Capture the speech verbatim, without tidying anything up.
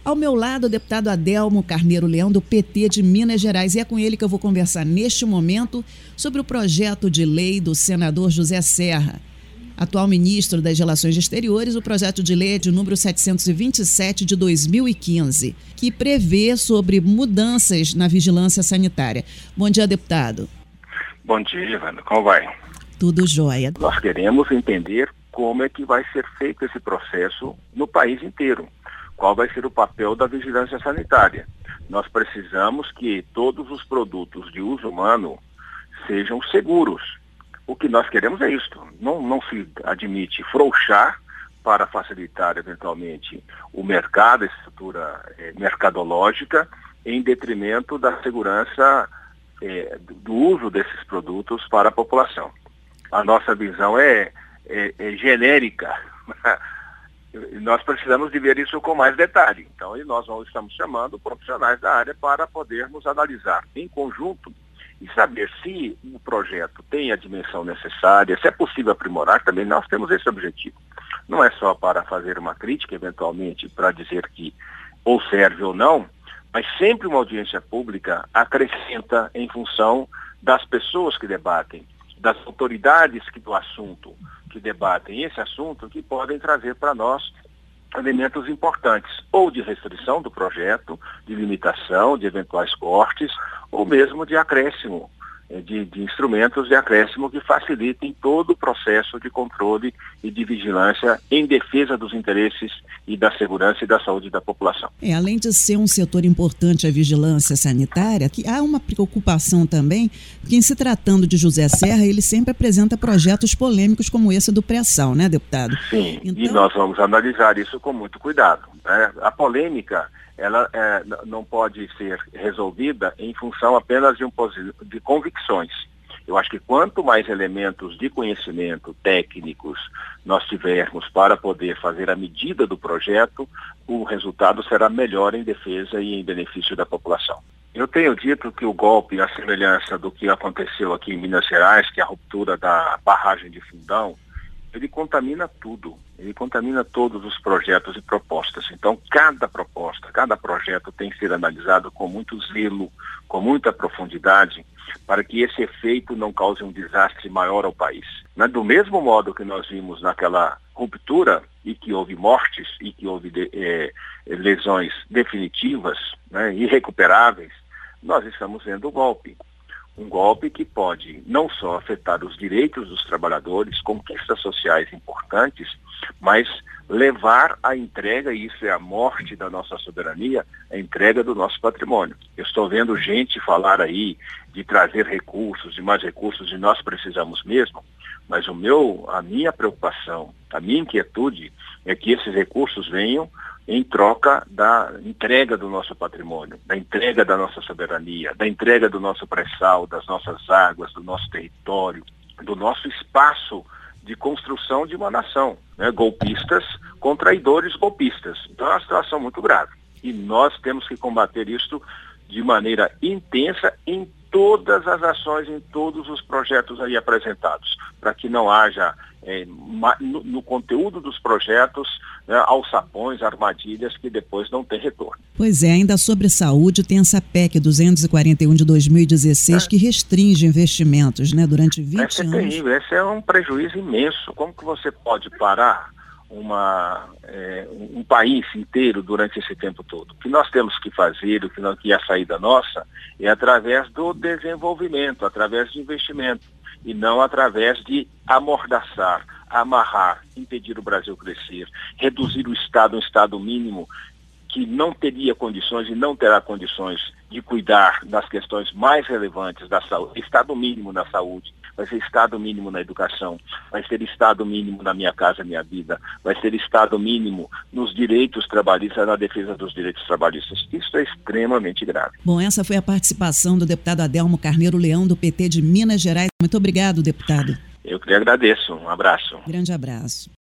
Ao meu lado, o deputado Adelmo Carneiro Leão, do P T de Minas Gerais. E é com ele que eu vou conversar neste momento sobre o projeto de lei do senador José Serra, atual ministro das Relações Exteriores. O projeto de lei é de número setecentos e vinte e sete de dois mil e quinze, que prevê sobre mudanças na vigilância sanitária. Bom dia, deputado. Bom dia, Ivana. Como vai? Tudo jóia. Nós queremos entender como é que vai ser feito esse processo no país inteiro. Qual vai ser o papel da vigilância sanitária? Nós precisamos que todos os produtos de uso humano sejam seguros. O que nós queremos é isto. Não, não se admite frouxar para facilitar, eventualmente, o mercado, a estrutura eh, mercadológica, em detrimento da segurança eh, do uso desses produtos para a população. A nossa visão é, é, é genérica. Nós precisamos de ver isso com mais detalhe. Então, e nós estamos chamando profissionais da área para podermos analisar em conjunto e saber se o projeto tem a dimensão necessária, se é possível aprimorar. Também nós temos esse objetivo. Não é só para fazer uma crítica, eventualmente, para dizer que ou serve ou não, mas sempre uma audiência pública acrescenta em função das pessoas que debatem, das autoridades que, do assunto, que debatem esse assunto, que podem trazer para nós elementos importantes, ou de restrição do projeto, de limitação, de eventuais cortes, ou mesmo de acréscimo, de, de instrumentos de acréscimo que facilitem todo o processo de controle e de vigilância em defesa dos interesses e da segurança e da saúde da população. É, além de ser um setor importante a vigilância sanitária, que há uma preocupação também, que em se tratando de José Serra, ele sempre apresenta projetos polêmicos como esse do pré-sal, né, deputado? Sim, então... e nós vamos analisar isso com muito cuidado, né? A polêmica, ela é, não pode ser resolvida em função apenas de, um, de convicções. Eu acho que quanto mais elementos de conhecimento técnicos nós tivermos para poder fazer a medida do projeto, o resultado será melhor em defesa e em benefício da população. Eu tenho dito que o golpe, a semelhança do que aconteceu aqui em Minas Gerais, que é a ruptura da barragem de Fundão, ele contamina tudo, ele contamina todos os projetos e propostas. Então, cada proposta, cada projeto tem que ser analisado com muito zelo, com muita profundidade, para que esse efeito não cause um desastre maior ao país. Do mesmo modo que nós vimos naquela ruptura e que houve mortes e que houve de, eh, lesões definitivas, né, irrecuperáveis, nós estamos vendo o golpe. Um golpe que pode não só afetar os direitos dos trabalhadores, conquistas sociais importantes, mas levar à entrega, e isso é a morte da nossa soberania, a entrega do nosso patrimônio. Eu estou vendo gente falar aí de trazer recursos, de mais recursos, e nós precisamos mesmo, mas o meu, a minha preocupação, a minha inquietude é que esses recursos venham em troca da entrega do nosso patrimônio, da entrega da nossa soberania, da entrega do nosso pré-sal, das nossas águas, do nosso território, do nosso espaço de construção de uma nação, né? Golpistas com traidores golpistas. Então é uma situação muito grave. E nós temos que combater isso de maneira intensa em todas as ações, em todos os projetos aí apresentados, para que não haja é, no, no conteúdo dos projetos, né, alçapões, armadilhas que depois não tem retorno. Pois é, ainda sobre saúde, tem essa P E C duzentos e quarenta e um de dois mil e dezesseis é. que restringe investimentos, né, durante vinte essa anos. É terrível, esse é um prejuízo imenso. Como que você pode parar Uma, é, um país inteiro durante esse tempo todo? O que nós temos que fazer, o que, nós, que é a saída nossa, é através do desenvolvimento, através de investimento, e não através de amordaçar, amarrar, impedir o Brasil crescer, reduzir o Estado a um Estado mínimo que não teria condições e não terá condições de cuidar das questões mais relevantes da saúde. Estado mínimo na saúde, vai ser Estado mínimo na educação, vai ser Estado mínimo na Minha Casa Minha Vida, vai ser Estado mínimo nos direitos trabalhistas, na defesa dos direitos trabalhistas. Isso é extremamente grave. Bom, essa foi a participação do deputado Adelmo Carneiro Leão, do P T de Minas Gerais. Muito obrigado, deputado. Eu que lhe agradeço. Um abraço. Grande abraço.